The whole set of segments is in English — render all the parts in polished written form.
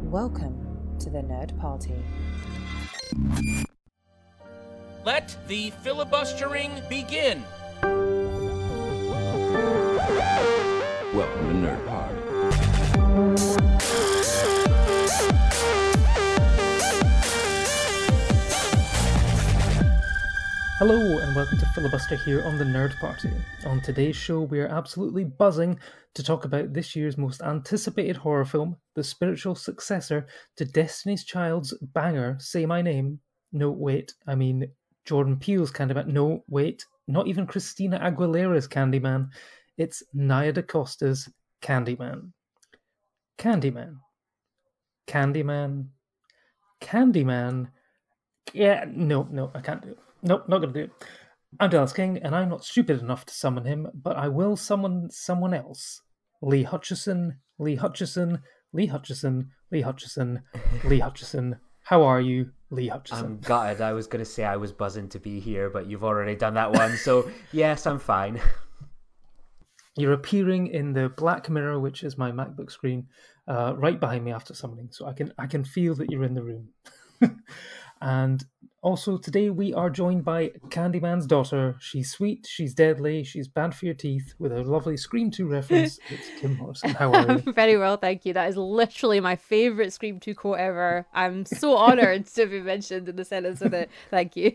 Welcome to the Nerd Party. Let the filibustering begin. Welcome to Nerd Party. Hello and welcome to Filibuster here on the Nerd Party. On today's show we are absolutely buzzing to talk about this year's most anticipated horror film, the spiritual successor to Destiny's Child's banger Say My Name. No, wait, I mean Jordan Peele's Candyman. No, wait, not even Christina Aguilera's Candyman. It's Nia DaCosta's Candyman. Candyman. Candyman. Candyman. Yeah, no, I can't do it. Nope, not going to do it. I'm Dallas King, and I'm not stupid enough to summon him, but I will summon someone else. Lee Hutchison, Lee Hutchison, Lee Hutchison, Lee Hutchison, Lee Hutchison. How are you, Lee Hutchison? I'm gutted. I was going to say I was buzzing to be here, but you've already done that one, so yes, I'm fine. You're appearing in the black mirror, which is my MacBook screen, right behind me after summoning, so I can feel that you're in the room. And also today we are joined by Candyman's daughter. She's sweet, she's deadly, she's bad for your teeth, with a lovely Scream 2 reference. It's Kim Morrison. How are you? I'm very well, thank you. That is literally my favourite Scream 2 quote ever. I'm so honoured to be mentioned in the sentence with it. Thank you.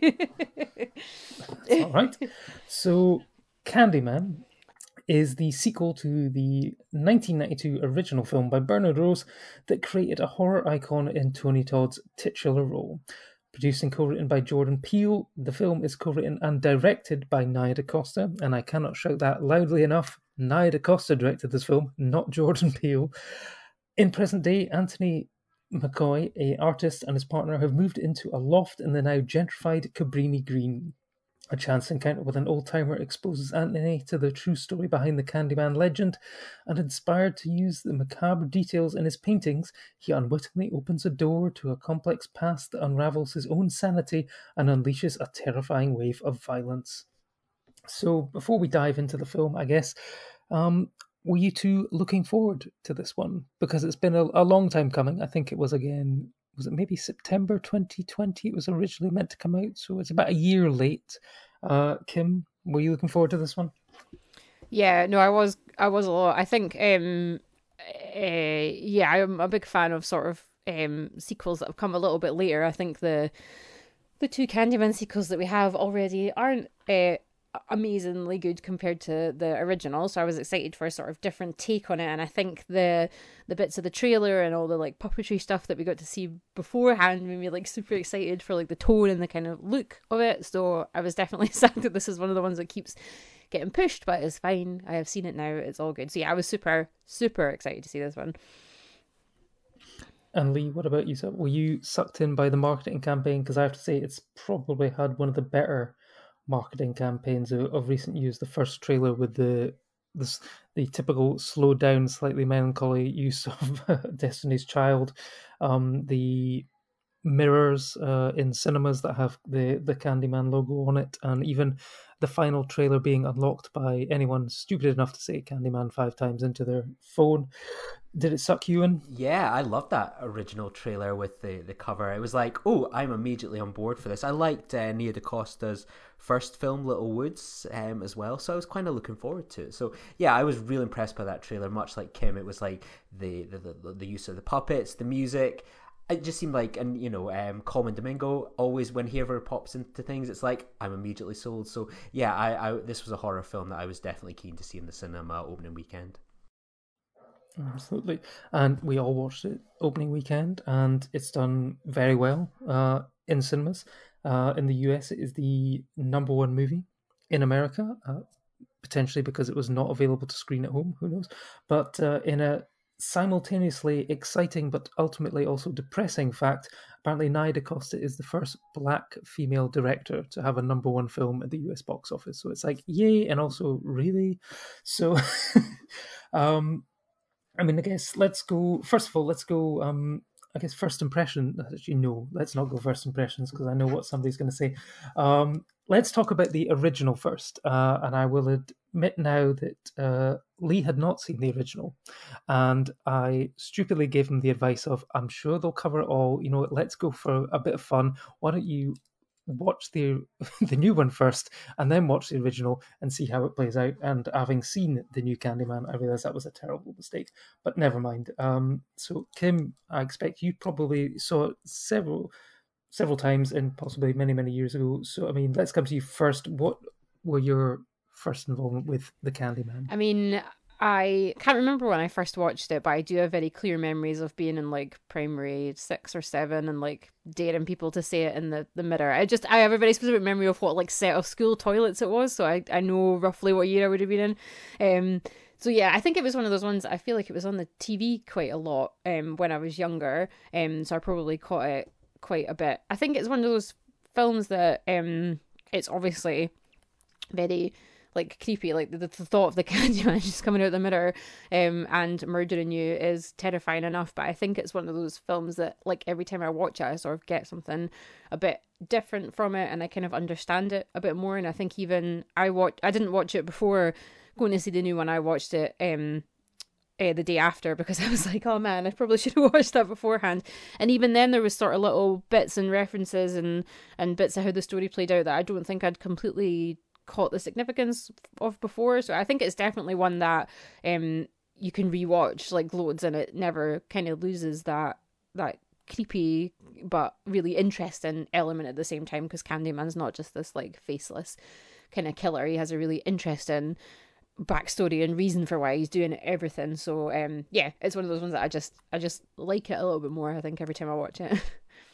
That's all right. So Candyman is the sequel to the 1992 original film by Bernard Rose that created a horror icon in Tony Todd's titular role. Produced and co-written by Jordan Peele, the film is co-written and directed by Nia DaCosta, and I cannot shout that loudly enough. Nia DaCosta directed this film, not Jordan Peele. In present day, Anthony McCoy, an artist, and his partner have moved into a loft in the now gentrified Cabrini Green. A chance encounter with an old-timer exposes Anthony to the true story behind the Candyman legend, and inspired to use the macabre details in his paintings, he unwittingly opens a door to a complex past that unravels his own sanity and unleashes a terrifying wave of violence. So, before we dive into the film, I guess, were you two looking forward to this one? Because it's been a long time coming. I think it was maybe September 2020 it was originally meant to come out, so it's about a year late. Kim, were you looking forward to this one? Yeah, no, I was a lot. I think I'm a big fan of sort of sequels that have come a little bit later. I think the two Candyman sequels that we have already aren't amazingly good compared to the original, so I was excited for a sort of different take on it. And I think the bits of the trailer and all the like puppetry stuff that we got to see beforehand made me like super excited for like the tone and the kind of look of it. So I was definitely sad that this is one of the ones that keeps getting pushed, but it's fine. I have seen it now, it's all good. So yeah, I was super excited to see this one. And Lee, what about you? Were you sucked in by the marketing campaign? Because I have to say it's probably had one of the better marketing campaigns of recent years. The first trailer with the typical slowed down, slightly melancholy use of Destiny's Child, the mirrors in cinemas that have the Candyman logo on it, and even the final trailer being unlocked by anyone stupid enough to say Candyman 5 times into their phone. Did it suck you in? Yeah, I loved that original trailer with the cover. It was like, oh, I'm immediately on board for this. I liked Nia DaCosta's first film, Little Woods, as well, so I was kind of looking forward to it. So yeah, I was really impressed by that trailer. Much like Kim, it was like the use of the puppets, the music. It just seemed like, and Coleman Domingo, always when he ever pops into things, it's like I'm immediately sold. So yeah, I this was a horror film that I was definitely keen to see in the cinema opening weekend. Absolutely. And we all watched it opening weekend, and it's done very well in cinemas. In the US, it is the #1 movie. In America, potentially because it was not available to screen at home, who knows. But in a simultaneously exciting but ultimately also depressing fact, apparently Nia DaCosta is the first black female director to have a #1 film at the US box office. So it's like, yay, and also really. So I mean, I guess let's go I guess first impression. Actually, no, let's not go first impressions because I know what somebody's going to say. Let's talk about the original first, and I will admit now that Lee had not seen the original, and I stupidly gave him the advice of, "I'm sure they'll cover it all. You know, let's go for a bit of fun. Why don't you watch the the new one first and then watch the original and see how it plays out?" And having seen the new Candyman, I realised that was a terrible mistake, but never mind. So Kim, I expect you probably saw it several times and possibly many years ago. So I mean, let's come to you first. What were your first involvement with the Candyman? I mean, I can't remember when I first watched it, but I do have very clear memories of being in like primary 6 or 7 and like daring people to say it in the mirror. I have a very specific memory of what like set of school toilets it was, so I know roughly what year I would have been in. So yeah, I think it was one of those ones. I feel like it was on the TV quite a lot when I was younger, so I probably caught it quite a bit. I think it's one of those films that it's obviously very like creepy, like the thought of the Candyman just coming out the mirror and murdering you is terrifying enough, but I think it's one of those films that like every time I watch it I sort of get something a bit different from it and I kind of understand it a bit more. And I think even I didn't watch it before going to see the new one. I watched it the day after because I was like, oh man, I probably should have watched that beforehand. And even then there was sort of little bits and references and bits of how the story played out that I don't think I'd completely caught the significance of before. So I think it's definitely one that you can rewatch like loads and it never kind of loses that creepy but really interesting element at the same time, because Candyman's not just this like faceless kind of killer. He has a really interesting backstory and reason for why he's doing everything. So yeah, it's one of those ones that I just like it a little bit more, I think, every time I watch it.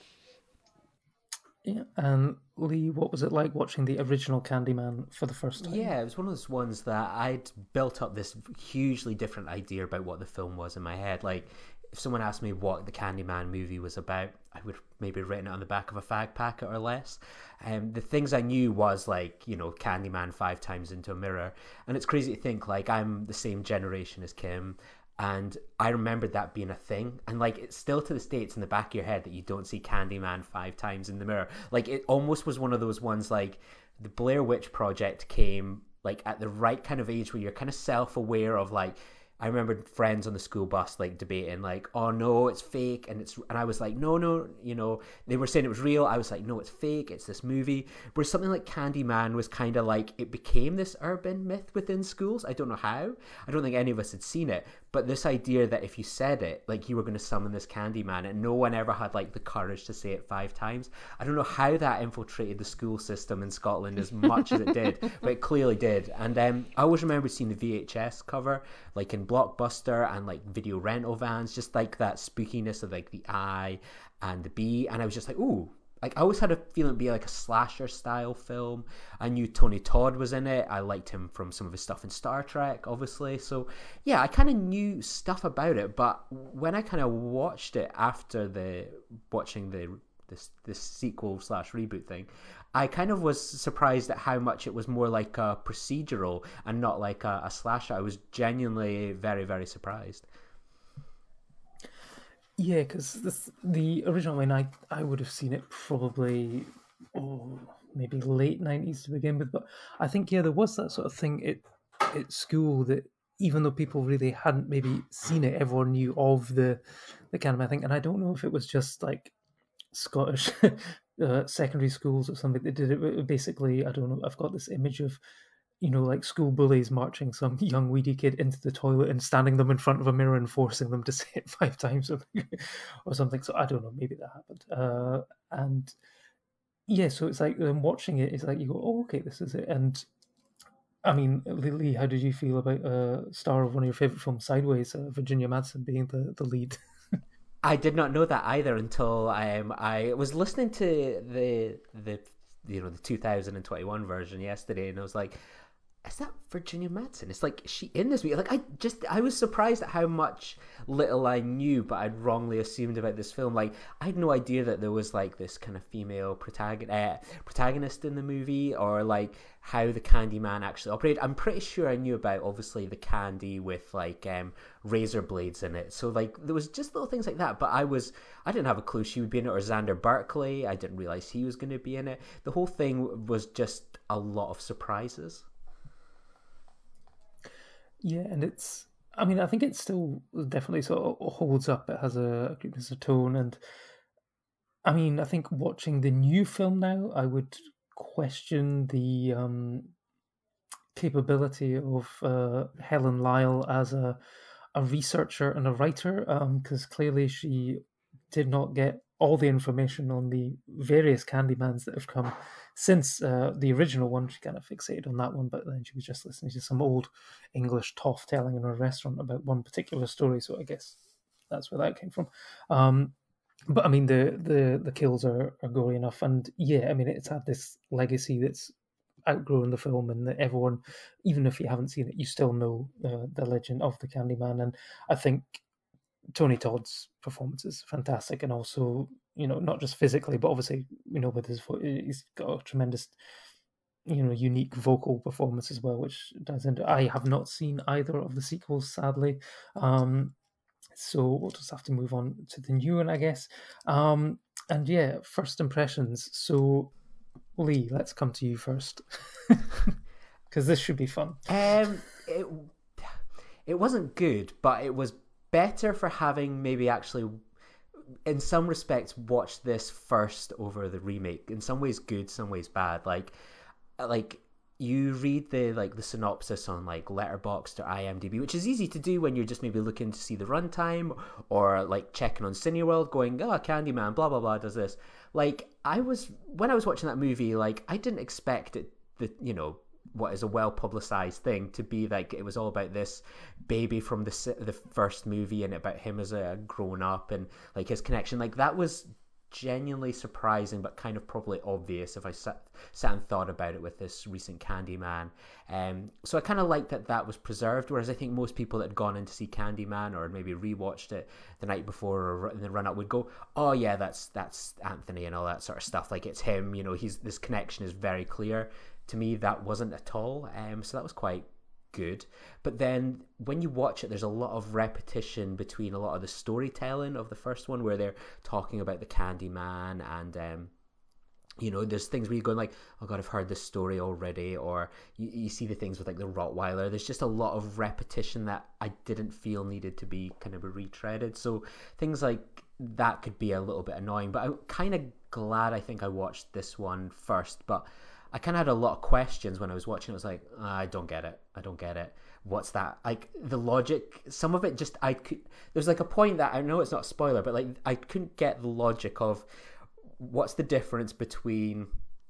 Yeah, and Lee, what was it like watching the original Candyman for the first time? Yeah, it was one of those ones that I'd built up this hugely different idea about what the film was in my head. Like, if someone asked me what the Candyman movie was about, I would maybe written it on the back of a fag packet or less. The things I knew was like, you know, Candyman 5 times into a mirror. And it's crazy to think, like, I'm the same generation as Kim, and I remembered that being a thing. And like, it's still to this day, it's in the back of your head that you don't see Candyman 5 times in the mirror. Like, it almost was one of those ones, like, the Blair Witch Project came like at the right kind of age where you're kind of self-aware of like, I remember friends on the school bus like debating like, oh no, it's fake, and I was like, no, you know, they were saying it was real. I was like, no, it's fake, it's this movie. Where something like Candyman was kind of like, it became this urban myth within schools. I don't know how. I don't think any of us had seen it, but this idea that if you said it, like you were going to summon this Candyman, and no one ever had like the courage to say it 5 times. I don't know how that infiltrated the school system in Scotland as much as it did, but it clearly did. And I always remember seeing the VHS cover, like in Blockbuster and like video rental vans, just like that spookiness of like the eye and the bee, and I was just like, ooh. Like, I always had a feeling it'd be like a slasher style film. I knew Tony Todd was in it. I liked him from some of his stuff in Star Trek, obviously. So yeah, I kind of knew stuff about it. But when I kind of watched it after watching this sequel / reboot thing, I kind of was surprised at how much it was more like a procedural and not like a slasher. I was genuinely very, very surprised. Yeah, because the original one, I would have seen it probably, maybe late 90s to begin with. But I think, yeah, there was that sort of thing at school that even though people really hadn't maybe seen it, everyone knew of the Candyman thing. And I don't know if it was just like Scottish secondary schools or something that did it. Basically, I don't know, I've got this image of, you know, like school bullies marching some young weedy kid into the toilet and standing them in front of a mirror and forcing them to say it 5 times or something. So I don't know, maybe that happened. And yeah, so it's like watching it, it's like you go, oh, okay, this is it. And I mean, Lee, how did you feel about star of one of your favorite films, Sideways, Virginia Madsen being the lead? I did not know that either until I was listening to the 2021 version yesterday, and I was like, is that Virginia Madsen? It's like, is she in this movie? Like, I was surprised at how much little I knew, but I'd wrongly assumed about this film. Like, I had no idea that there was like this kind of female protagonist in the movie, or like how the Candyman actually operated. I'm pretty sure I knew about obviously the candy with like razor blades in it. So like there was just little things like that, but I didn't have a clue she would be in it, or Xander Berkeley. I didn't realize he was going to be in it. The whole thing was just a lot of surprises. Yeah, and I think it still definitely sort of holds up. It has a creepiness of tone, and I mean, I think watching the new film now, I would question the capability of Helen Lyle as a researcher and a writer, because clearly she did not get all the information on the various Candymans that have come since the original one. She kind of fixated on that one, but then she was just listening to some old English toff telling in a restaurant about one particular story. So I guess that's where that came from. But I mean, the kills are gory enough, and yeah, I mean, it's had this legacy that's outgrown the film, and that everyone, even if you haven't seen it, you still know the legend of the Candyman. And I think Tony Todd's performance is fantastic, and also, not just physically, but obviously, with his voice, he's got a tremendous, unique vocal performance as well, which does into. I have not seen either of the sequels, sadly. So we'll just have to move on to the new one, I guess. And yeah, first impressions. So, Lee, let's come to you first, because this should be fun. It wasn't good, but it was better for having maybe actually, in some respects, watched this first over the remake. In some ways good, some ways bad. Like you read the synopsis on like Letterboxd or IMDb, which is easy to do when you're just maybe looking to see the runtime, or like checking on Cineworld, going, Candyman, blah blah blah, does this. Like when I was watching that movie, like I didn't expect it, what is a well publicized thing, to be like it was all about this baby from the first movie, and about him as a grown up, and like his connection. Like that was genuinely surprising, but kind of probably obvious if I sat and thought about it with this recent Candyman. So I kind of liked that was preserved, whereas I think most people that had gone in to see Candyman, or maybe rewatched it the night before or in the run up, would go, oh yeah, that's Anthony and all that sort of stuff. Like it's him, this connection is very clear. To me, that wasn't at all. So that was quite good. But then when you watch it, there's a lot of repetition between a lot of the storytelling of the first one, where they're talking about the Candyman, and there's things where you're going like, oh god, I've heard this story already. Or you see the things with like the Rottweiler. There's just a lot of repetition that I didn't feel needed to be kind of retreaded. So things like that could be a little bit annoying. But I'm kind of glad I think I watched this one first. But I kind of had a lot of questions when I was watching. I was like, I don't get it. What's that? Like the logic, some of it just, there's like a point that, I know it's not a spoiler, but like I couldn't get the logic of what's the difference between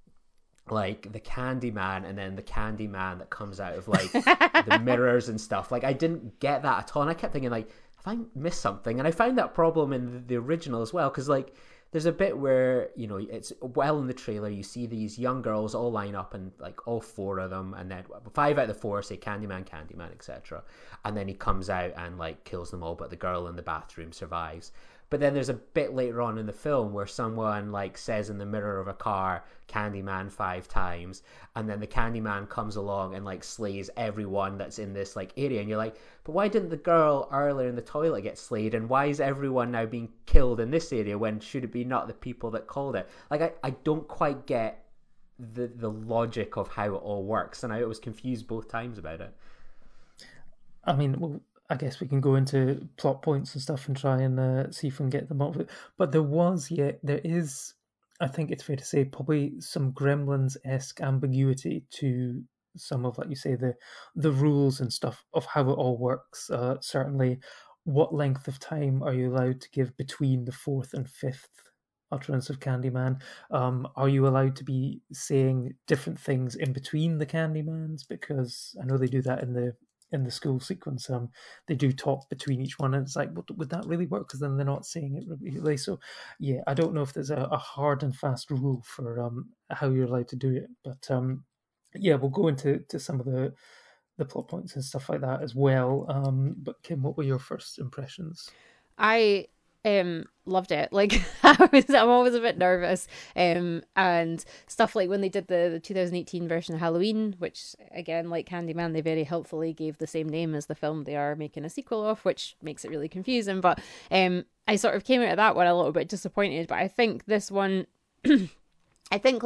like the Candyman and then the Candyman that comes out of like the mirrors and stuff. Like I didn't get that at all. And I kept thinking like, have I missed something? And I found that problem in the original as well. Cause like, there's a bit where, it's well in the trailer, you see these young girls all line up, and like all four of them, and then 5 out of the 4 say Candyman, etc. And then he comes out and like kills them all, but the girl in the bathroom survives. But then there's a bit later on in the film where someone like says in the mirror of a car, Candyman 5 times, and then the Candyman comes along and like slays everyone that's in this like area, and you're like, but why didn't the girl earlier in the toilet get slayed, and why is everyone now being killed in this area, when should it be not the people that called it? Like I don't quite get the logic of how it all works, and I was confused both times about it. I mean, well, I guess we can go into plot points and stuff and try and see if we can get them out of it. But there is, I think it's fair to say, probably some Gremlins-esque ambiguity to some of, like you say, the rules and stuff of how it all works. Certainly, what length of time are you allowed to give between the 4th and 5th utterance of Candyman? Are you allowed to be saying different things in between the Candymans? Because I know they do that in the school sequence. They do talk between each one, and it's like, would that really work? Because then they're not saying it repeatedly. So yeah, I don't know if there's a hard and fast rule for how you're allowed to do it, but yeah, we'll go into some of the plot points and stuff like that as well. But Kim, what were your first impressions? I loved it. Like I'm always a bit nervous. And stuff like when they did the 2018 version of Halloween, which again, like Candyman, they very helpfully gave the same name as the film they are making a sequel of, which makes it really confusing. But I sort of came out of that one a little bit disappointed. But I think this one, I think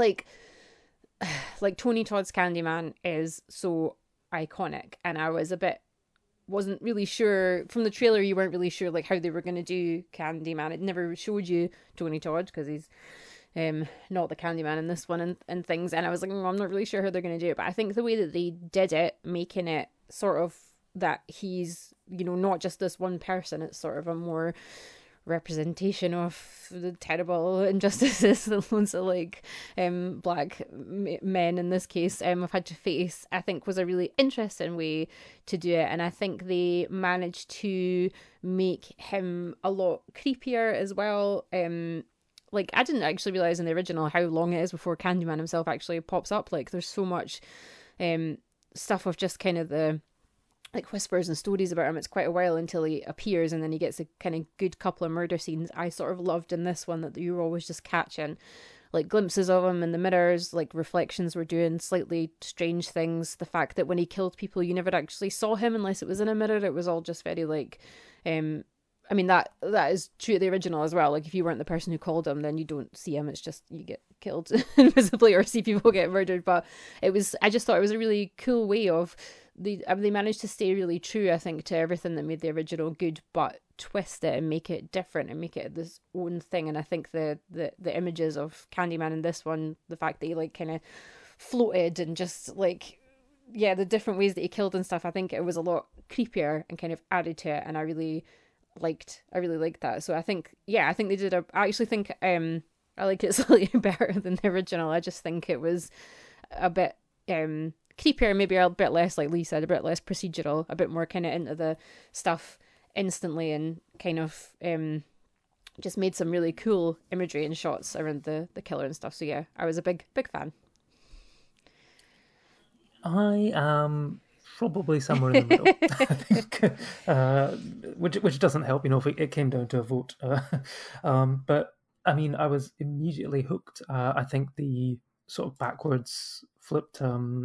like Tony Todd's Candyman is so iconic, and I was a bit wasn't really sure from the trailer. You weren't really sure like how they were going to do Candyman. It never showed you Tony Todd because he's not the Candyman in this one and things. And I was like, I'm not really sure how they're going to do it. But I think the way that they did it, making it sort of that he's, you know, not just this one person. It's sort of a more representation of the terrible injustices that loads of like black men in this case have had to face, I think was a really interesting way to do it. And I think they managed to make him a lot creepier as well. Like I didn't actually realize in the original how long it is before Candyman himself actually pops up. Like there's so much stuff of just kind of the like whispers and stories about him. It's quite a while until he appears, and then he gets a kind of good couple of murder scenes. I sort of loved in this one that you were always just catching like glimpses of him in the mirrors, like reflections were doing slightly strange things. The fact that when he killed people, you never actually saw him unless it was in a mirror. It was all just very like, I mean that is true of the original as well. Like if you weren't the person who called him, then you don't see him. It's just you get killed invisibly or see people get murdered. But I just thought it was a really cool way of they managed to stay really true, I think, to everything that made the original good, but twist it and make it different and make it this own thing. And I think the images of Candyman in this one, the fact that he like kind of floated and just like the different ways that he killed and stuff, I think it was a lot creepier and kind of added to it, and I really liked that. So I think they did I actually think I like it slightly better than the original. I just think it was a bit creepier, maybe a bit less, like Lee said, a bit less procedural, a bit more kind of into the stuff instantly, and kind of just made some really cool imagery and shots around the killer and stuff. So yeah, I was a big fan. I am probably somewhere in the middle. I think, which doesn't help, if it came down to a vote. But I mean, I was immediately hooked. I think the sort of backwards flipped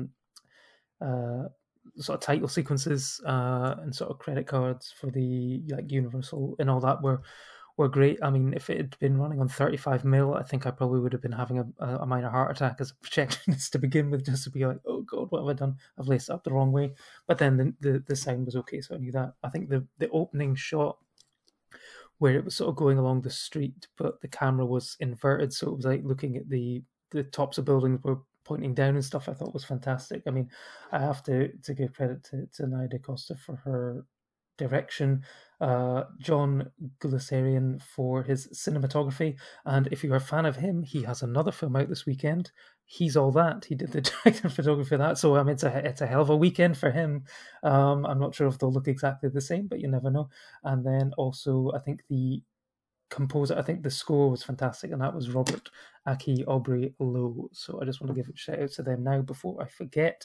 sort of title sequences and sort of credit cards for the like Universal and all that were great. I mean, if it had been running on 35mm, I think I probably would have been having a minor heart attack as a projectionist to begin with, just to be like, oh god, what have I done? I've laced it up the wrong way. But then the sound was okay, so I knew that. I think the opening shot where it was sort of going along the street, but the camera was inverted, so it was like looking at the tops of buildings were pointing down and stuff, I thought was fantastic. I mean, I have to give credit to Nia DaCosta for her direction, John Guleserian for his cinematography, and if you're a fan of him, he has another film out this weekend. He's All That. He did the director photography of that, so I mean, it's a hell of a weekend for him. I'm not sure if they'll look exactly the same, but you never know. And then also, I think the composer, I think the score was fantastic, and that was Robert Aki Aubrey Lowe. So I just want to give a shout out to them now before I forget.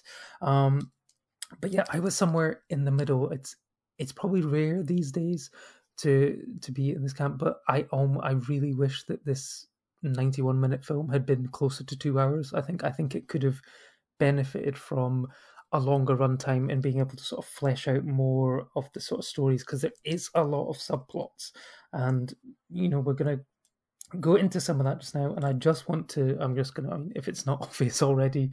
But yeah, I was somewhere in the middle. It's probably rare these days to be in this camp, but I really wish that this 91-minute film had been closer to 2 hours. I think it could have benefited from a longer runtime and being able to sort of flesh out more of the sort of stories, because there is a lot of subplots, and we're going to go into some of that just now. And I'm just going to, if it's not obvious already,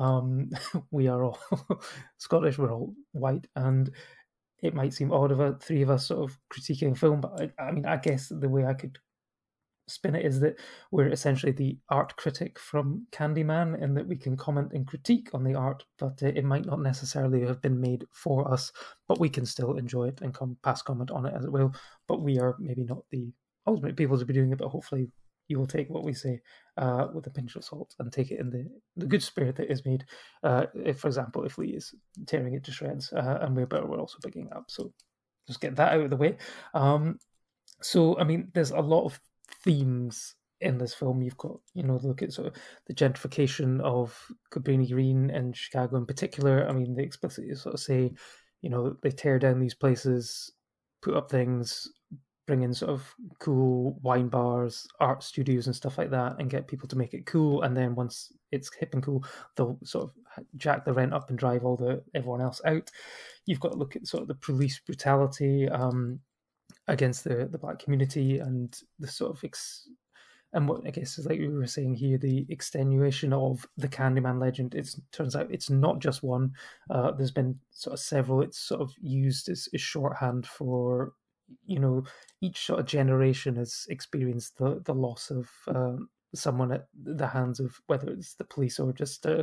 we are all Scottish, we're all white, and it might seem odd of three of us sort of critiquing film, but I mean, I guess the way I could spin it is that we're essentially the art critic from Candyman, and that we can comment and critique on the art, but it might not necessarily have been made for us, but we can still enjoy it and pass comment on it as it will. But we are maybe not the ultimate people to be doing it, but hopefully you will take what we say with a pinch of salt and take it in the good spirit that is made. If, for example, if Lee is tearing it to shreds, and we're also picking it up. So just get that out of the way. So, I mean, there's a lot of themes in this film. You've got, look at sort of the gentrification of Cabrini Green and Chicago in particular. I mean, they explicitly sort of say, they tear down these places, put up things, bring in sort of cool wine bars, art studios and stuff like that, and get people to make it cool. And then once it's hip and cool, they'll sort of jack the rent up and drive everyone else out. You've got to look at sort of the police brutality against the black community, and the sort of and what I guess is, like we were saying here, the extenuation of the Candyman legend. It turns out it's not just one. There's been sort of several. It's sort of used as shorthand for, each sort of generation has experienced the loss of someone at the hands of, whether it's the police or just the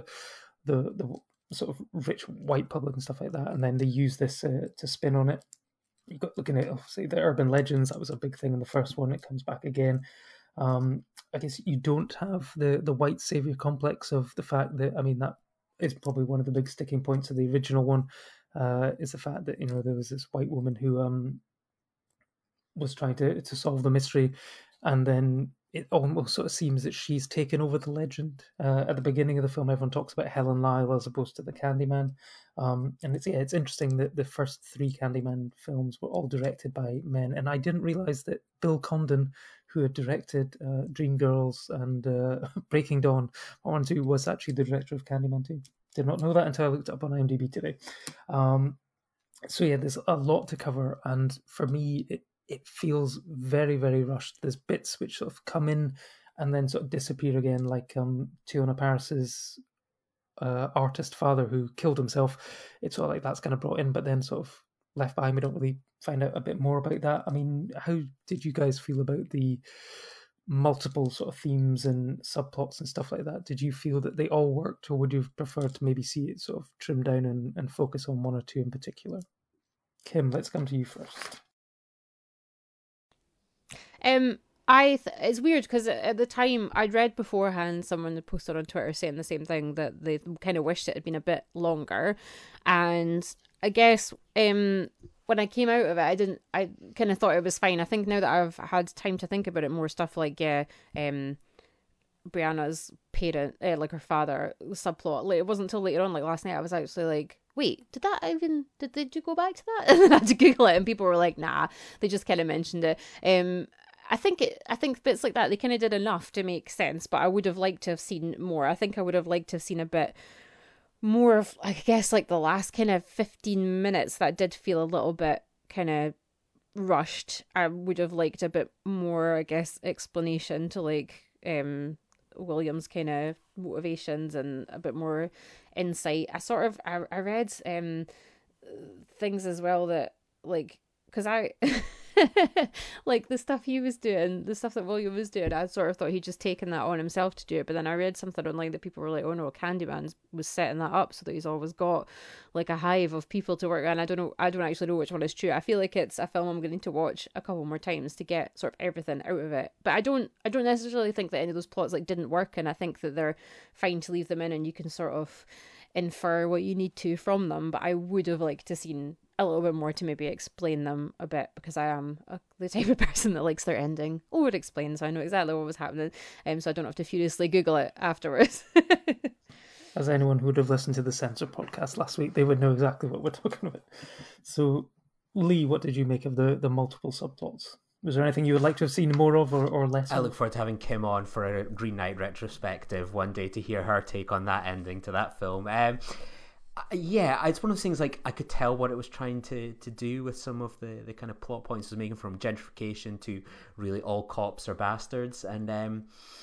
sort of rich white public and stuff like that. And then they use this to spin on it. You've got looking at, say, the urban legends. That was a big thing in the first one. It comes back again. I guess you don't have the white savior complex of the fact that, I mean, that is probably one of the big sticking points of the original one, is the fact that, there was this white woman who was trying to solve the mystery, and then it almost sort of seems that she's taken over the legend. At the beginning of the film, everyone talks about Helen Lyle as opposed to the Candyman. And it's interesting that the first 3 Candyman films were all directed by men, and I didn't realize that Bill Condon, who had directed Dreamgirls and Breaking Dawn 1 and 2, was actually the director of Candyman 2. Did not know that until I looked it up on IMDb today. So yeah, there's a lot to cover, and for me, it feels very, very rushed. There's bits which sort of come in and then sort of disappear again, like Tiona Paris's artist father who killed himself. It's sort of like that's kind of brought in, but then sort of left behind. We don't really find out a bit more about that. I mean, how did you guys feel about the multiple sort of themes and subplots and stuff like that? Did you feel that they all worked, or would you have preferred to maybe see it sort of trimmed down and focus on one or two in particular? Kim, let's come to you first. It's weird because at the time I'd read beforehand someone had posted on Twitter saying the same thing, that they kind of wished it had been a bit longer, and I guess when I came out of it, I kind of thought it was fine. I think now that I've had time to think about it more, stuff like Brianna's parent, like her father subplot, like it wasn't until later on, like last night, I was actually like, wait, did you go back to that? And then I had to Google it, and people were like, nah, they just kind of mentioned it. I think bits like that, they kind of did enough to make sense, but I would have liked to have seen more. I think I would have liked to have seen a bit more of, I guess, like the last kind of 15 minutes that did feel a little bit kind of rushed. I would have liked a bit more, I guess, explanation to like William's kind of motivations and a bit more insight. I read things as well that, like, because I like the stuff he was doing, the stuff that William was doing, I sort of thought he'd just taken that on himself to do it. But then I read something online that people were like, oh no, Candyman was setting that up so that he's always got like a hive of people to work on. I don't actually know which one is true. I feel like it's a film I'm going to watch a couple more times to get sort of everything out of it. But I don't necessarily think that any of those plots like didn't work, and I think that they're fine to leave them in and you can sort of infer what you need to from them. But I would have liked to seen a little bit more to maybe explain them a bit, because I am the type of person that likes their ending over explained, so I know exactly what was happening, so I don't have to furiously Google it afterwards. As anyone who would have listened to the Censor podcast last week, they would know exactly what we're talking about. So, Lee, what did you make of the multiple subplots? Was there anything you would like to have seen more of or less of? I look forward to having Kim on for a Green Knight retrospective one day to hear her take on that ending to that film. Yeah, it's one of those things, like, I could tell what it was trying to do with some of the kind of plot points it was making, from gentrification to really all cops are bastards, and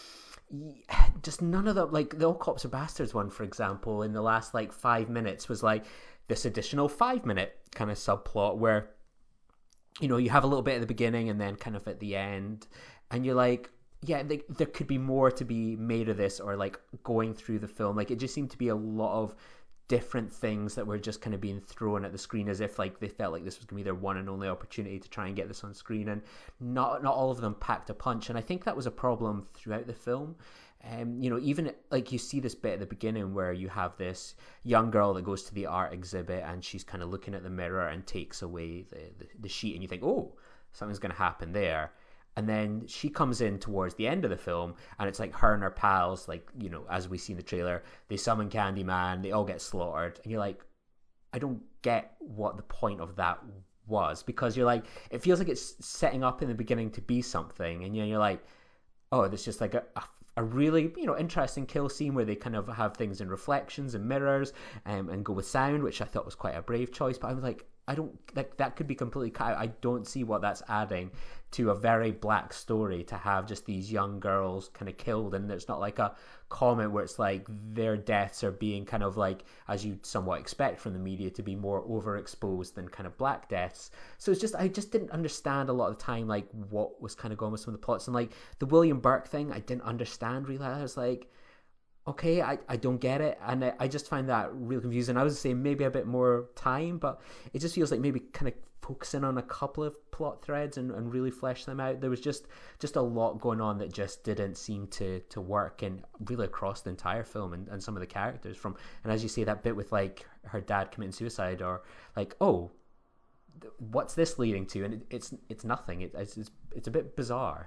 just none of the, like, the all cops are bastards one, for example, in the last like 5 minutes was like this additional 5-minute kind of subplot where, you know, you have a little bit at the beginning and then kind of at the end, and you're like, yeah, there could be more to be made of this, or like going through the film, like it just seemed to be a lot of different things that were just kind of being thrown at the screen, as if like they felt like this was going to be their one and only opportunity to try and get this on screen, and not all of them packed a punch. And I think that was a problem throughout the film. You know, even like you see this bit at the beginning where you have this young girl that goes to the art exhibit and she's kind of looking at the mirror and takes away the sheet, and you think, oh, something's going to happen there. And then she comes in towards the end of the film, and it's like her and her pals, like, you know, as we see in the trailer, they summon Candyman, they all get slaughtered, and you're like, I don't get what the point of that was, because you're like, it feels like it's setting up in the beginning to be something, and you're like, oh, there's just like a really, you know, interesting kill scene where they kind of have things in reflections and mirrors, and go with sound, which I thought was quite a brave choice. But I was like, I don't, like, that could be completely cut out. I don't see what that's adding to a very black story, to have just these young girls kind of killed, and there's not like a comment where it's like their deaths are being kind of like, as you'd somewhat expect from the media, to be more overexposed than kind of black deaths. So it's just, I just didn't understand a lot of the time, like, what was kind of going with some of the plots. And like the William Burke thing, I didn't understand really. I was like, okay, I don't get it, and I just find that really confusing. I was saying maybe a bit more time, but it just feels like maybe kind of focusing on a couple of plot threads and really flesh them out. There was just a lot going on that just didn't seem to work, and really across the entire film, and some of the characters from, and as you say, that bit with like her dad committing suicide, or like, oh, what's this leading to? And it's nothing. It's a bit bizarre.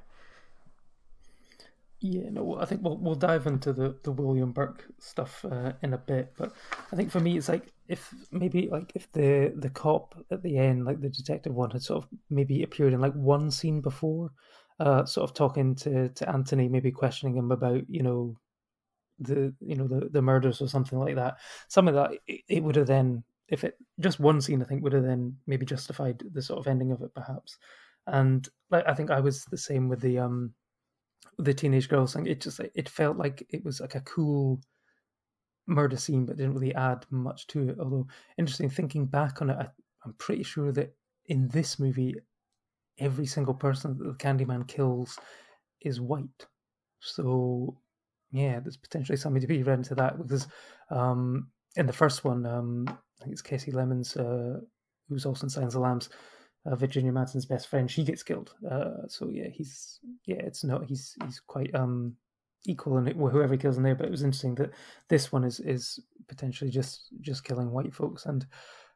Yeah, no, I think we'll dive into the William Burke stuff in a bit, but I think for me it's like, if the cop at the end, like the detective one, had sort of maybe appeared in like one scene before, sort of talking to Anthony, maybe questioning him about, you know, the murders or something like that. Some of that, it would have then, if it just one scene, I think would have then maybe justified the sort of ending of it perhaps. And like, I think I was the same with the teenage girl thing. It just, it felt like it was like a cool murder scene, but didn't really add much to it. Although, interesting, thinking back on it, I'm pretty sure that in this movie, every single person that the Candyman kills is white. So yeah, there's potentially something to be read into that, because in the first one, I think it's Casey Lemons, who's also in Silence of the Lambs, Virginia Madsen's best friend, she gets killed. So yeah, he's quite equal in it, whoever he kills in there. But it was interesting that this one is potentially just killing white folks, and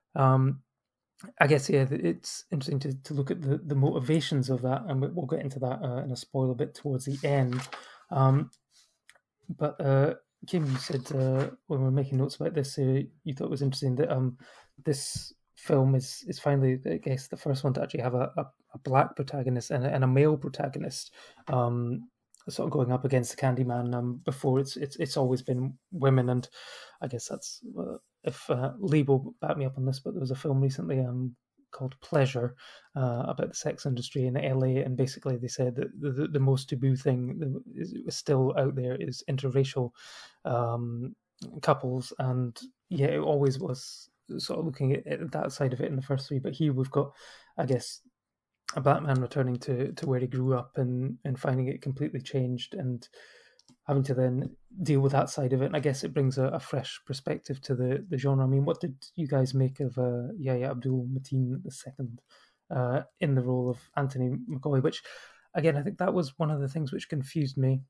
I guess yeah, it's interesting to look at the motivations of that, and we'll get into that in a spoiler bit towards the end. But Kim, you said when we were making notes about this, you thought it was interesting that this film is finally, I guess, the first one to actually have a black protagonist and a male protagonist, sort of going up against the Candyman. Before it's always been women, and I guess that's if Lee will back me up on this, but there was a film recently called Pleasure about the sex industry in LA, and basically they said that the most taboo thing that is still out there is interracial couples, and yeah, it always was sort of looking at that side of it in the first three. But here we've got, I guess, a black man returning to where he grew up, and finding it completely changed, and having to then deal with that side of it. And I guess it brings a fresh perspective to the genre. I mean, what did you guys make of Yahya Abdul-Mateen II in the role of Anthony McCoy? Which, again, I think that was one of the things which confused me,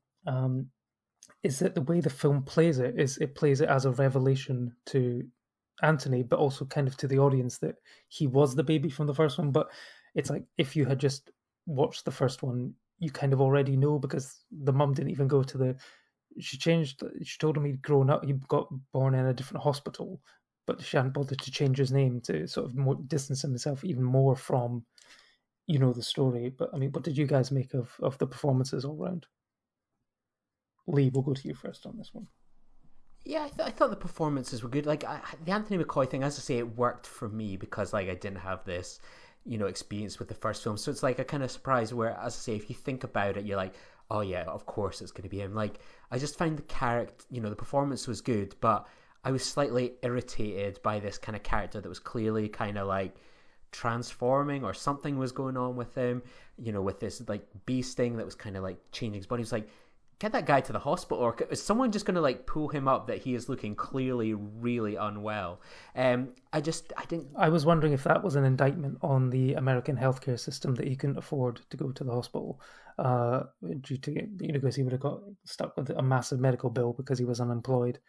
is that the way the film plays it is it plays it as a revelation to Anthony, but also kind of to the audience that he was the baby from the first one. But it's like, if you had just watched the first one, you kind of already know, because the mum didn't even go to the. She told him he'd grown up, he got born in a different hospital, but she hadn't bothered to change his name to sort of more distance himself even more from, you know, the story. But I mean, what did you guys make of the performances all round? Lee, we'll go to you first on this one. Yeah, I thought the performances were good. Like the Anthony McCoy thing, as I say, it worked for me because like I didn't have this, you know, experience with the first film. So it's like a kind of surprise where, as I say, if you think about it, you're like, oh yeah, of course it's going to be him. Like, I just find the character, you know, the performance was good, but I was slightly irritated by this kind of character that was clearly kind of like transforming, or something was going on with him, you know, with this like bee sting that was kind of like changing his body. It was like, get that guy to the hospital, or is someone just going to like pull him up that he is looking clearly really unwell? I was wondering if that was an indictment on the American healthcare system, that he couldn't afford to go to the hospital due to, you know, because he would have got stuck with a massive medical bill because he was unemployed.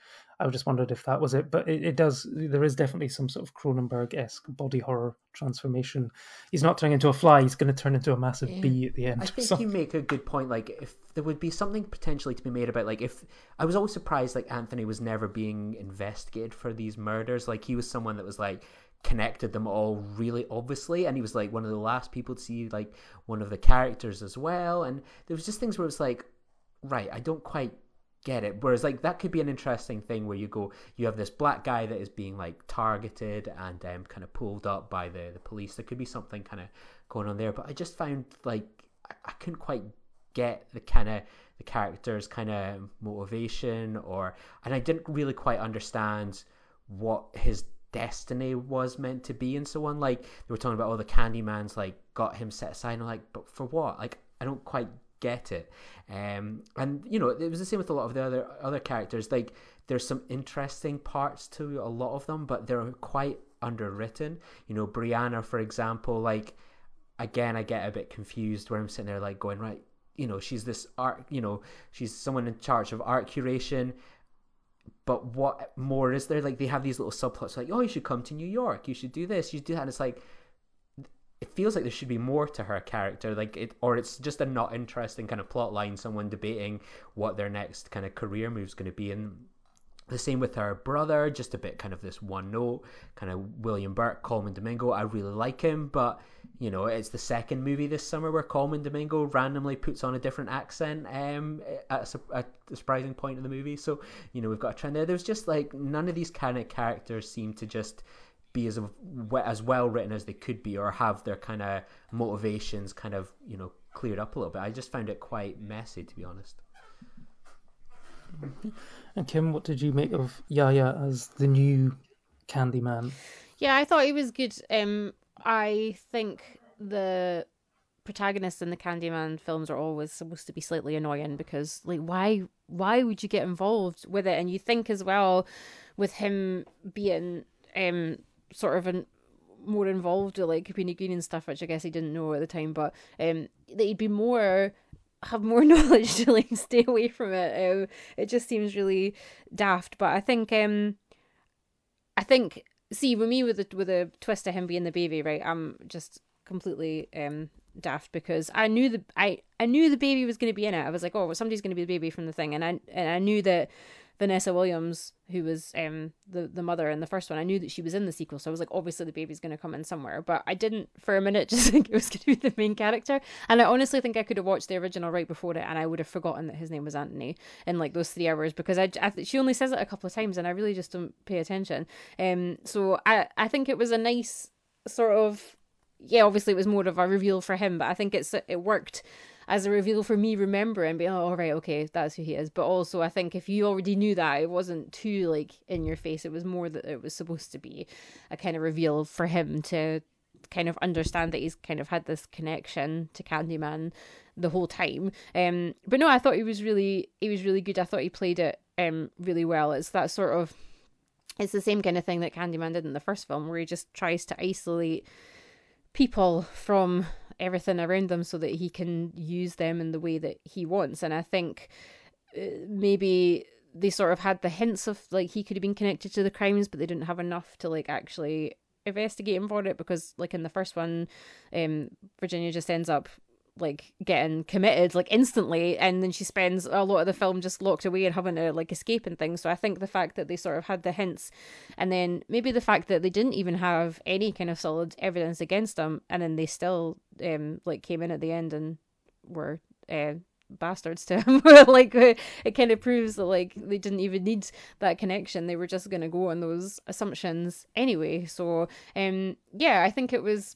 I just wondered if that was it. But it does. There is definitely some sort of Cronenberg-esque body horror transformation. He's not turning into a fly. He's going to turn into a massive bee at the end. I think you make a good point. Like, if there would be something potentially to be made about, like, if I was always surprised, like, Anthony was never being investigated for these murders. Like, he was someone that was like connected them all really obviously, and he was like one of the last people to see like one of the characters as well. And there was just things where it was like, right, I don't quite get it. Whereas like that could be an interesting thing where you have this black guy that is being like targeted and kind of pulled up by the police. There could be something kind of going on there, but I just found like I couldn't quite get the character's kind of motivation, and I didn't really quite understand what his destiny was meant to be and so on. Like, they were talking about, the Candyman's like got him set aside, and I'm like, but for what? Like, I don't quite get it. And you know, it was the same with a lot of the other characters. Like, there's some interesting parts to a lot of them, but they're quite underwritten. You know, Brianna, for example, like, again, I get a bit confused where I'm sitting there like going, right, you know, she's this art, you know, she's someone in charge of art curation, but what more is there? Like, they have these little subplots like, oh, you should come to New York, you should do this, you should do that, and it's like, it feels like there should be more to her character, like it, or it's just a not interesting kind of plot line, someone debating what their next kind of career move is going to be. And the same with her brother, just a bit kind of this one note, kind of William Burke, Coleman Domingo. I really like him, but you know, it's the second movie this summer where Coleman Domingo randomly puts on a different accent at a surprising point in the movie. So, you know, we've got a trend there. There's just like, none of these kind of characters seem to just be as well written as they could be, or have their kind of motivations kind of, you know, cleared up a little bit. I just found it quite messy, to be honest. And Kim, what did you make of Yahya as the new Candyman? Yeah, I thought he was good. I think the protagonists in the Candyman films are always supposed to be slightly annoying, because like, why would you get involved with it? And you think as well, with him being sort of more involved with like Cabrini Green and stuff, which I guess he didn't know at the time, but that he'd be have more knowledge to like stay away from it. It just seems really daft. But I think see, with me, with the twist of him being the baby, right, I'm just completely daft, because I knew the baby was going to be in it. I was like, oh, well, somebody's going to be the baby from the thing, and I knew that Vanessa Williams, who was the mother in the first one, I knew that she was in the sequel, so I was like, obviously the baby's going to come in somewhere. But I didn't for a minute just think it was going to be the main character, and I honestly think I could have watched the original right before it, and I would have forgotten that his name was Anthony in like those 3 hours, because she only says it a couple of times, and I really just don't pay attention. So I think it was a nice sort of, yeah, obviously it was more of a reveal for him, but I think it worked as a reveal for me, remembering, being, oh, right, okay, that's who he is. But also, I think if you already knew that, it wasn't too like in your face. It was more that it was supposed to be a kind of reveal for him to kind of understand that he's kind of had this connection to Candyman the whole time. But no, I thought he was really good. I thought he played it really well. It's that sort of, it's the same kind of thing that Candyman did in the first film, where he just tries to isolate people from everything around them so that he can use them in the way that he wants. And I think maybe they sort of had the hints of like he could have been connected to the crimes, but they didn't have enough to like actually investigate him for it, because like in the first one, Virginia just ends up like getting committed like instantly, and then she spends a lot of the film just locked away and having to like escape and things. So I think the fact that they sort of had the hints, and then maybe the fact that they didn't even have any kind of solid evidence against them, and then they still like came in at the end and were bastards to him. Like it kind of proves that like they didn't even need that connection. They were just going to go on those assumptions anyway. So yeah, I think he was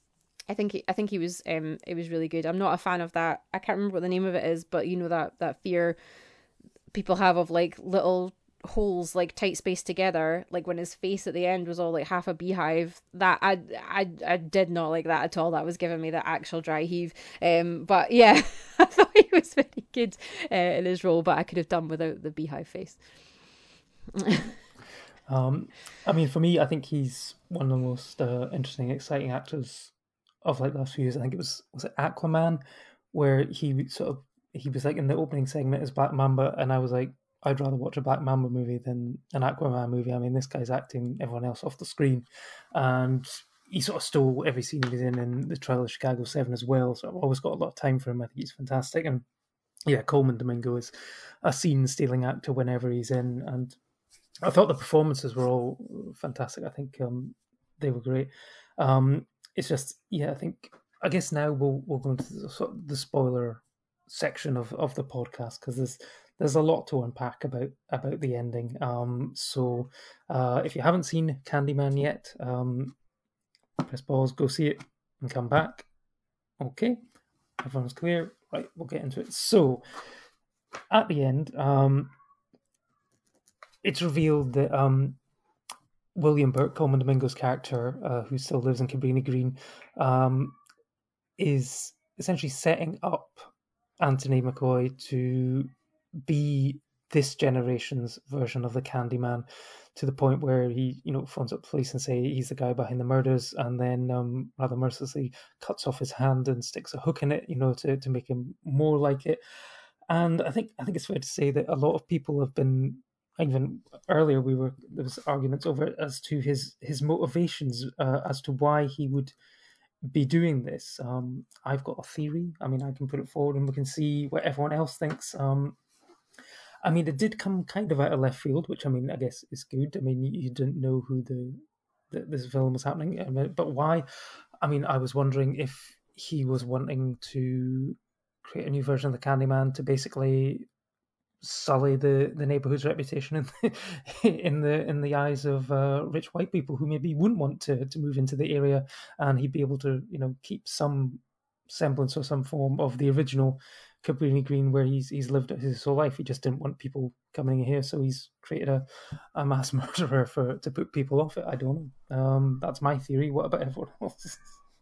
it was really good. I'm not a fan of that, I can't remember what the name of it is, but you know, that fear people have of like little holes like tight spaced together, like when his face at the end was all like half a beehive. That I did not like that at all. That was giving me the actual dry heave. But yeah, I thought he was very good in his role, but I could have done without the beehive face. I mean, for me, I think he's one of the most interesting, exciting actors of like the last few years. I think was it Aquaman, where he was like in the opening segment as Black Mamba, and I was like, I'd rather watch a Black Mamba movie than an Aquaman movie. I mean, this guy's acting everyone else off the screen, and he sort of stole every scene he was in the Trial of Chicago 7 as well. So I've always got a lot of time for him. I think he's fantastic. And yeah, Coleman Domingo is a scene-stealing actor whenever he's in. And I thought the performances were all fantastic. I think they were great. It's just, yeah, I guess now we'll go into the spoiler section of the podcast, because there's a lot to unpack about the ending. So if you haven't seen Candyman yet, press pause, go see it, and come back. Okay, everyone's clear. Right, we'll get into it. So at the end, it's revealed that William Burke, Coleman Domingo's character, who still lives in Cabrini Green, is essentially setting up Anthony McCoy to be this generation's version of the Candyman, to the point where he, phones up the police and say he's the guy behind the murders, and then rather mercilessly cuts off his hand and sticks a hook in it, to make him more like it. And I think it's fair to say that a lot of people have been, even earlier there was arguments over it as to his motivations, as to why he would be doing this. I've got a theory. I mean, I can put it forward and we can see what everyone else thinks. I mean, it did come kind of out of left field, which, I mean, I guess is good. I mean, you didn't know who this film was happening, but why? I mean, I was wondering if he was wanting to create a new version of the Candyman to basically sully the neighborhood's reputation in the eyes of rich white people who maybe wouldn't want to move into the area, and he'd be able to keep some semblance or some form of the original Cabrini Green where he's lived his whole life. He just didn't want people coming in here, so he's created a mass murderer to put people off it. I don't know. That's my theory. What about everyone else?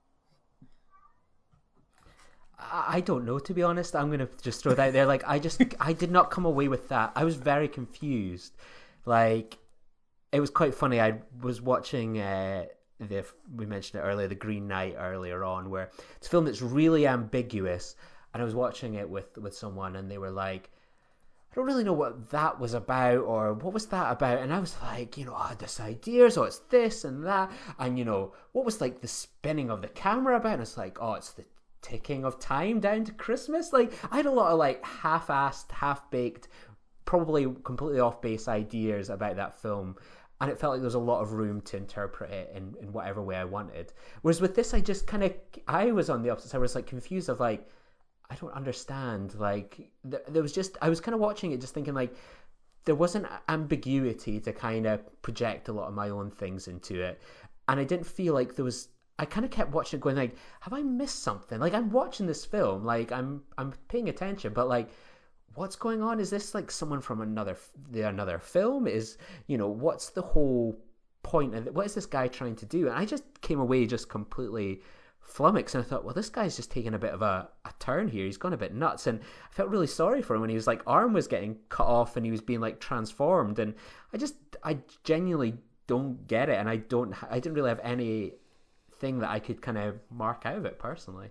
I don't know, to be honest. I'm going to just throw it out there. Like, I did not come away with that. I was very confused. Like, it was quite funny. I was watching we mentioned it earlier, The Green Knight earlier on, where it's a film that's really ambiguous. And I was watching it with someone, and they were like, I don't really know what that was about, or what was that about? And I was like, I had this idea, so it's this and that. And, what was like the spinning of the camera about? And it's like, oh, it's the ticking of time down to Christmas. Like, I had a lot of like half-assed, half-baked, probably completely off-base ideas about that film, and it felt like there was a lot of room to interpret it in whatever way I wanted. Whereas with this, I was on the opposite side. I was like confused of like, I don't understand. Like, there was just, I was kind of watching it just thinking like, there was an ambiguity to kind of project a lot of my own things into it, and I didn't feel like there was. I kind of kept watching it going like, have I missed something? Like, I'm watching this film, like I'm paying attention, but like, what's going on? Is this like someone from another film? Is, what's the whole point? And what is this guy trying to do? And I just came away just completely flummoxed, and I thought, well, this guy's just taking a bit of a turn here. He's gone a bit nuts, and I felt really sorry for him when he was like, arm was getting cut off and he was being like transformed, and I genuinely don't get it, and I didn't really have any thing that I could kind of mark out of it personally.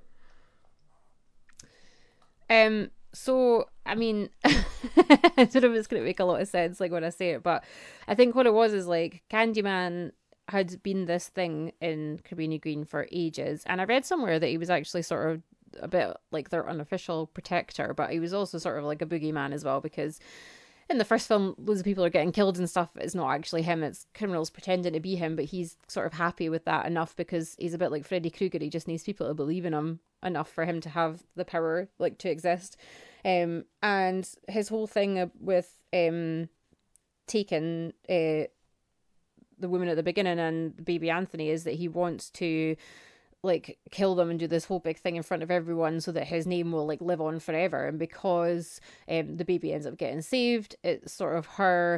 So I mean, I don't know if it's going to make a lot of sense like when I say it, but I think what it was is like Candyman had been this thing in Cabrini Green for ages, and I read somewhere that he was actually sort of a bit like their unofficial protector, but he was also sort of like a boogeyman as well, because in the first film, loads of people are getting killed and stuff. It's not actually him. It's criminals pretending to be him, but he's sort of happy with that enough because he's a bit like Freddy Krueger. He just needs people to believe in him enough for him to have the power, like, to exist. And his whole thing with taking the woman at the beginning and baby Anthony is that he wants to like kill them and do this whole big thing in front of everyone so that his name will like live on forever. And because the baby ends up getting saved, it's sort of her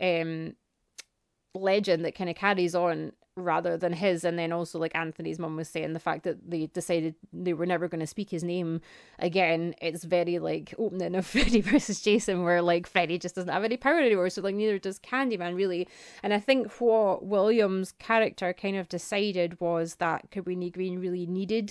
legend that kind of carries on rather than his. And then also, like Anthony's mum was saying, the fact that they decided they were never going to speak his name again, it's very like opening of Freddy versus Jason, where like Freddy just doesn't have any power anymore, so like neither does Candyman really. And I think what William's character kind of decided was that Cabrini Green really needed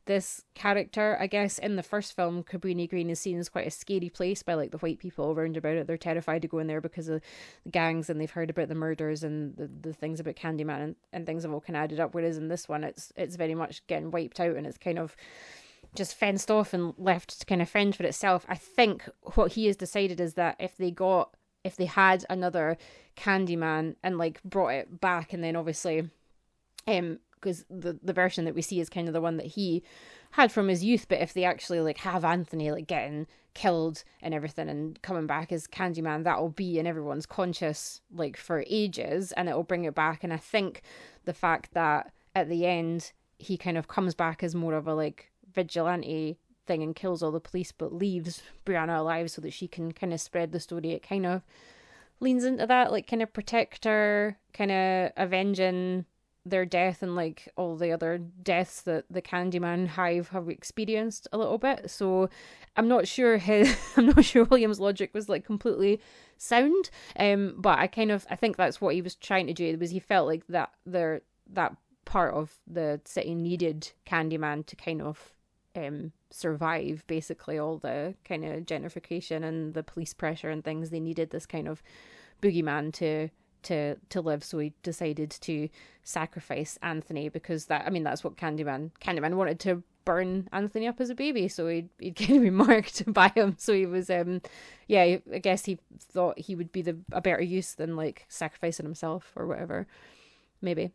this character. I guess in the first film, Cabrini Green is seen as quite a scary place by like the white people around about it. They're terrified to go in there because of the gangs, and they've heard about the murders and the things about Candyman and things have all kind of added up. Whereas in this one, it's very much getting wiped out, and it's kind of just fenced off and left to kind of fend for itself. I think what he has decided is that if they had another Candyman and like brought it back, and then obviously because the version that we see is kind of the one that he had from his youth, but if they actually like have Anthony like getting killed and everything and coming back as Candyman, that'll be in everyone's conscious like for ages, and it'll bring it back. And I think the fact that at the end he kind of comes back as more of a like vigilante thing and kills all the police but leaves Brianna alive so that she can kind of spread the story, it kind of leans into that, like kind of protector, kind of avenging their death and like all the other deaths that the Candyman hive have experienced a little bit. So I'm not sure William's logic was like completely sound, but I think that's what he was trying to do, was he felt like that part of the city needed Candyman to kind of survive basically all the kind of gentrification and the police pressure and things. They needed this kind of boogeyman to live, so he decided to sacrifice Anthony, because that's what Candyman wanted to burn Anthony up as a baby, so he'd kind of be marked by him. So he was I guess he thought he would be a better use than like sacrificing himself or whatever, maybe.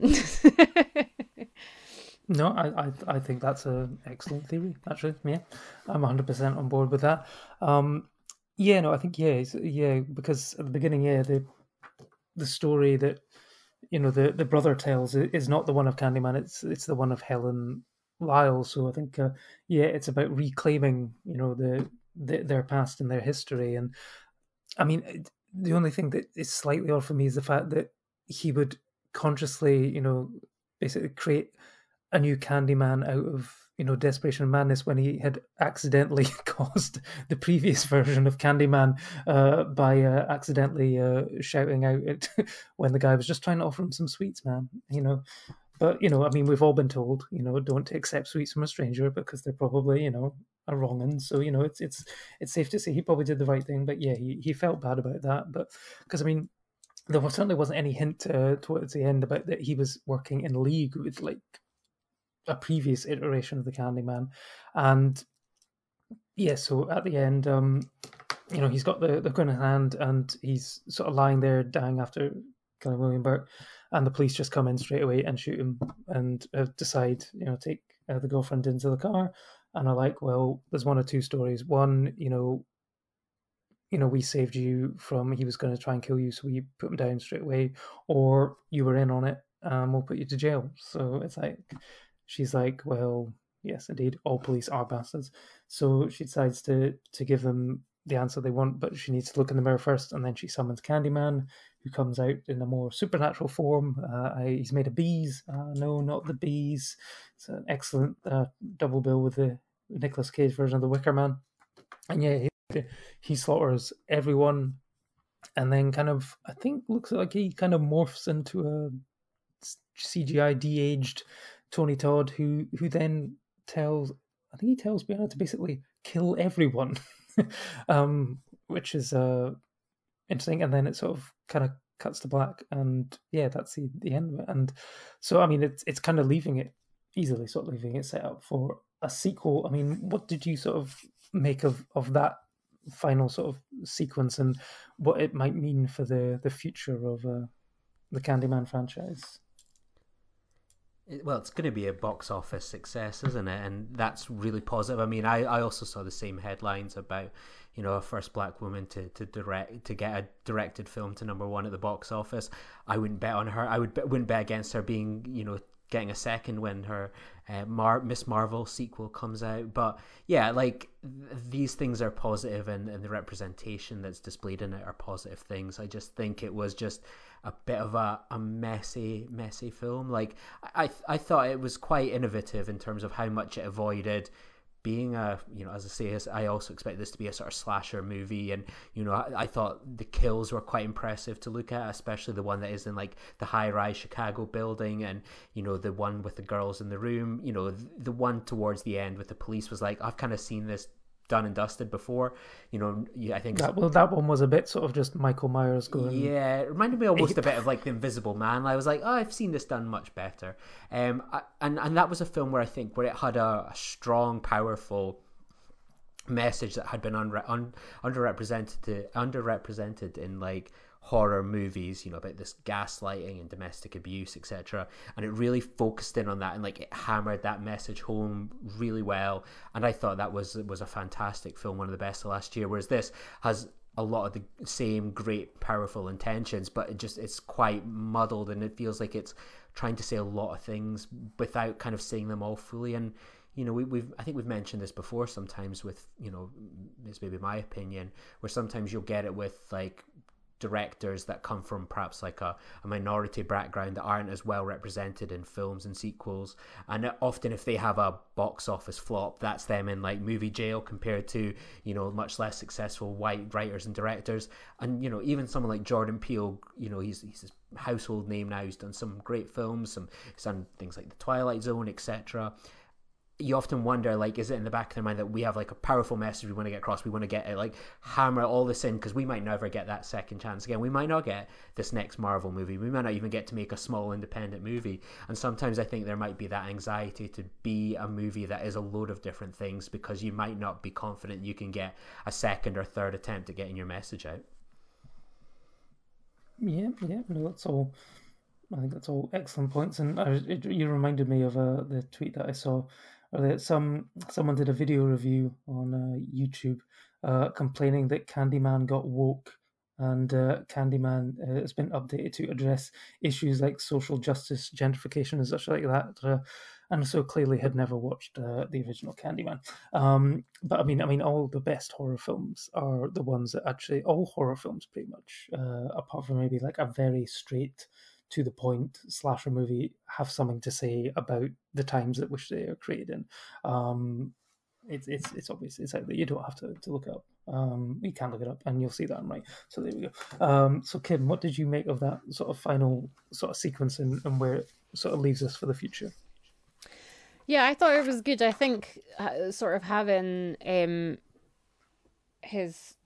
No, I think that's an excellent theory, actually. Yeah, I'm 100% on board with that. I think, because at the beginning, the story that, the brother tells is not the one of Candyman, it's the one of Helen Lyle. So I think, it's about reclaiming, their past and their history. And I mean, the only thing that is slightly odd for me is the fact that he would consciously, basically create a new Candyman out of desperation and madness when he had accidentally caused the previous version of Candyman by accidentally shouting out it when the guy was just trying to offer him some sweets, man. But we've all been told, don't accept sweets from a stranger because they're probably a wrong un. So it's safe to say he probably did the right thing. But yeah, he felt bad about that. But because there certainly wasn't any hint towards the end about that he was working in league with like a previous iteration of the Candyman. And so at the end, he's got the gun in hand and he's sort of lying there dying after killing William Burke, and the police just come in straight away and shoot him and decide, take the girlfriend into the car, and are like, well, there's one or two stories. One, we saved you from, he was going to try and kill you, so we put him down straight away, or you were in on it, we'll put you to jail. So it's like, she's like, well, yes, indeed, all police are bastards. So she decides to give them the answer they want, but she needs to look in the mirror first, and then she summons Candyman, who comes out in a more supernatural form. He's made of bees. No, not the bees. It's an excellent double bill with the Nicolas Cage version of the Wicker Man. And he slaughters everyone, and then kind of, I think, looks like he kind of morphs into a CGI de-aged Tony Todd, who then tells Brianna to basically kill everyone, which is interesting. And then it sort of kind of cuts to black, and that's the end of it. And so it's kind of leaving it set up for a sequel. I mean, what did you sort of make of that final sort of sequence, and what it might mean for the future of the Candyman franchise? Well, it's going to be a box office success, isn't it? And that's really positive. I mean, I also saw the same headlines about, a first black woman to get a directed film to number one at the box office. I wouldn't bet on her. Wouldn't bet against her being, getting a second when her Miss Marvel sequel comes out. But yeah, like these things are positive, and the representation that's displayed in it are positive things. I just think it was just a bit of a messy film. Like I thought it was quite innovative in terms of how much it avoided being a, as I say, I also expect this to be a sort of slasher movie, and I thought the kills were quite impressive to look at, especially the one that is in like the high-rise Chicago building, and the one with the girls in the room. The one towards the end with the police was like, I've kind of seen this done and dusted before. I think that one was a bit sort of just Michael Myers going. Yeah, it reminded me almost a bit of like The Invisible Man. I was like, oh, I've seen this done much better. And that was a film where I think where it had a strong, powerful message that had been underrepresented in like horror movies, about this gaslighting and domestic abuse, etc. And it really focused in on that, and like it hammered that message home really well. And I thought that was a fantastic film, one of the best of last year. Whereas this has a lot of the same great, powerful intentions, but it's quite muddled, and it feels like it's trying to say a lot of things without kind of saying them all fully. And I think we've mentioned this before sometimes with, this may be my opinion, where sometimes you'll get it with like directors that come from perhaps like a minority background that aren't as well represented in films and sequels, and often if they have a box office flop, that's them in like movie jail compared to much less successful white writers and directors. And even someone like Jordan Peele, he's a household name now. He's done some great films, he's done things like The Twilight Zone, etc. You often wonder, like, is it in the back of their mind that we have like a powerful message we want to get across? We want to get it, like, hammer all this in, because we might never get that second chance again. We might not get this next Marvel movie. We might not even get to make a small independent movie. And sometimes I think there might be that anxiety to be a movie that is a load of different things, because you might not be confident you can get a second or third attempt at getting your message out. Yeah, no, that's all. I think that's all excellent points. And you reminded me of the tweet that I saw. That someone did a video review on YouTube complaining that Candyman got woke, and Candyman has been updated to address issues like social justice, gentrification, and such like that. And so clearly had never watched the original Candyman. But I mean, all the best horror films are the ones that actually, all horror films pretty much, apart from maybe like a very straight to the point slasher movie, have something to say about the times at which they are created in. It's obvious. It's out there. You don't have to look it up. You can look it up and you'll see that I'm right. So there we go. So Kim, what did you make of that sort of final sort of sequence and where it sort of leaves us for the future? Yeah, I thought it was good. I think sort of having his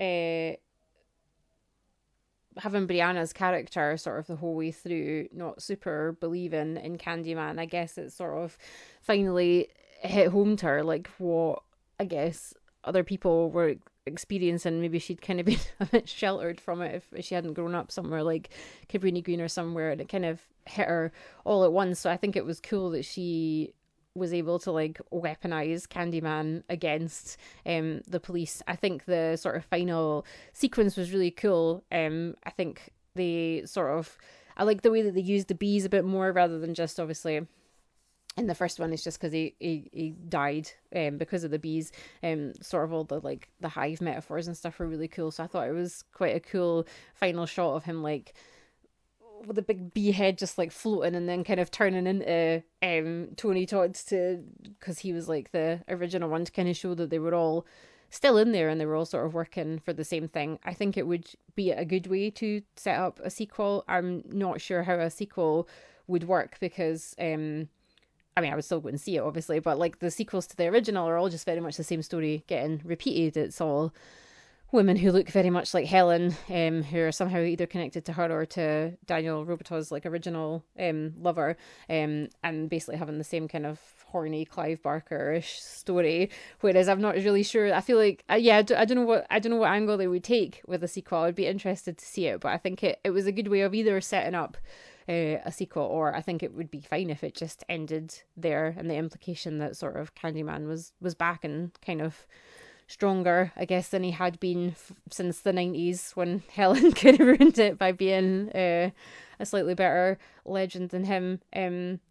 having Brianna's character sort of the whole way through not super believing in Candyman, I guess it sort of finally hit home to her, like what I guess other people were experiencing. Maybe she'd kind of been a bit sheltered from it if she hadn't grown up somewhere like Cabrini Green or somewhere, and it kind of hit her all at once. So I think it was cool that she was able to like weaponize Candyman against the police. I think the sort of final sequence was really cool. I think they I like the way that they used the bees a bit more rather than just obviously in the first one it's just because he died because of the bees. Sort of all the like the hive metaphors and stuff were really cool. So I thought it was quite a cool final shot of him like with a big bee head just like floating and then kind of turning into Tony Todd's, to because he was like the original one, to kind of show that they were all still in there and they were all sort of working for the same thing. I think it would be a good way to set up a sequel. I'm not sure how a sequel would work because I mean, I would still go and see it obviously, but like the sequels to the original are all just very much the same story getting repeated. It's all women who look very much like Helen, who are somehow either connected to her or to Daniel Robichaud's like original lover, and basically having the same kind of horny Clive Barker-ish story. Whereas I'm not really sure. I feel like I don't know what angle they would take with a sequel. I would be interested to see it, but I think it was a good way of either setting up a sequel, or I think it would be fine if it just ended there, and the implication that sort of Candyman was back and kind of stronger, I guess, than he had been since the 90s when Helen could have ruined it by being a slightly better legend than him.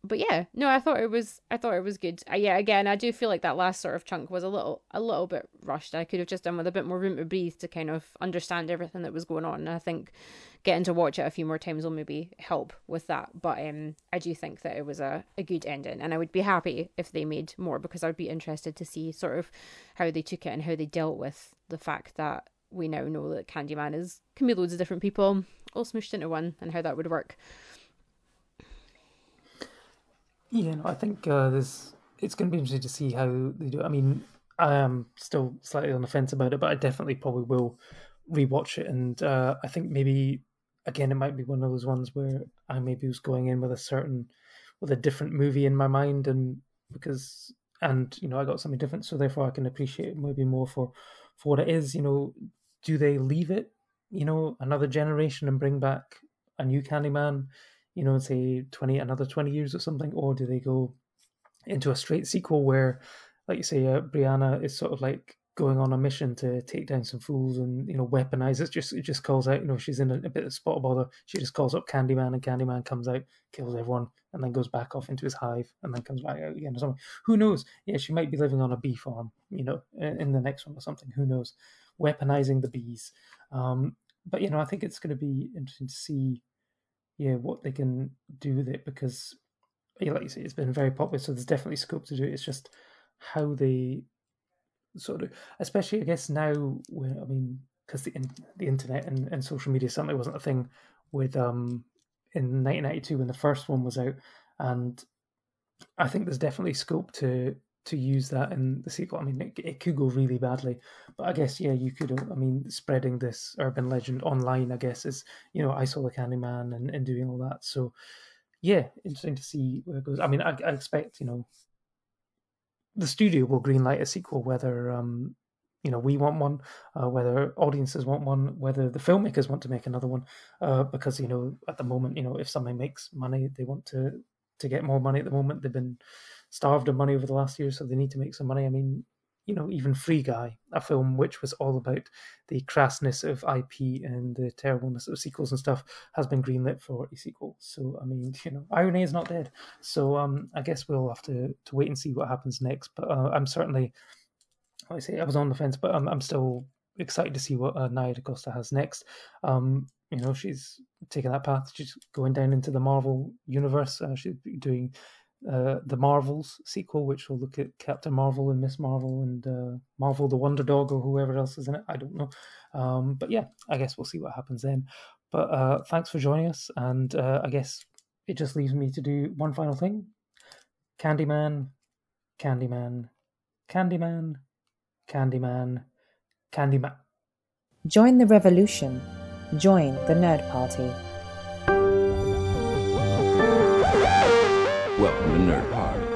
but yeah, no, I thought it was good. Yeah, again, I do feel like that last sort of chunk was a little bit rushed. I could have just done with a bit more room to breathe to kind of understand everything that was going on. And I think getting to watch it a few more times will maybe help with that. But I do think that it was a good ending, and I would be happy if they made more, because I would be interested to see sort of how they took it and how they dealt with the fact that we now know that Candyman can be loads of different people all smooshed into one, and how that would work. Yeah, no, I think it's going to be interesting to see how they do it. I mean, I am still slightly on the fence about it, but I definitely probably will rewatch it. And I think maybe, again, it might be one of those ones where I maybe was going in with a different movie in my mind, and I got something different, so therefore I can appreciate it maybe more for what it is. Do they leave it, another generation and bring back a new Candyman? Say another 20 years or something, or do they go into a straight sequel where, like you say, Brianna is sort of like going on a mission to take down some fools and weaponize it. It just calls out, she's in a bit of spot of bother. She just calls up Candyman, and Candyman comes out, kills everyone, and then goes back off into his hive, and then comes back out again or something. Who knows? Yeah, she might be living on a bee farm, in the next one or something. Who knows? Weaponizing the bees. But I think it's going to be interesting to see what they can do with it, because like you say, it's been very popular, so there's definitely scope to do it. It's just how they sort of, especially I guess now, because the internet and social media certainly wasn't a thing with in 1992 when the first one was out, and I think there's definitely scope to use that in the sequel. I mean, it could go really badly, but I guess you could. Spreading this urban legend online, I guess, is I saw the Candyman and doing all that. So yeah, interesting to see where it goes. I mean, I expect the studio will greenlight a sequel, whether we want one, whether audiences want one, whether the filmmakers want to make another one, because at the moment, if something makes money, they want to get more money. At the moment, they've been starved of money over the last year, so they need to make some money. I mean, even Free Guy, a film which was all about the crassness of IP and the terribleness of sequels and stuff, has been greenlit for a sequel. So, I mean, irony is not dead. So, I guess we'll have to wait and see what happens next. But I'm certainly, like I say, I was on the fence, but I'm still excited to see what Nia DaCosta has next. She's taking that path. She's going down into the Marvel universe. She's doing the Marvels sequel, which will look at Captain Marvel and Miss Marvel and Marvel the Wonder Dog or whoever else is in it. I don't know. But yeah, I guess we'll see what happens then. But thanks for joining us. And I guess it just leaves me to do one final thing. Candyman, Candyman, Candyman, Candyman, Candyman. Join the revolution. Join the Nerd Party. Welcome to Nerd Party.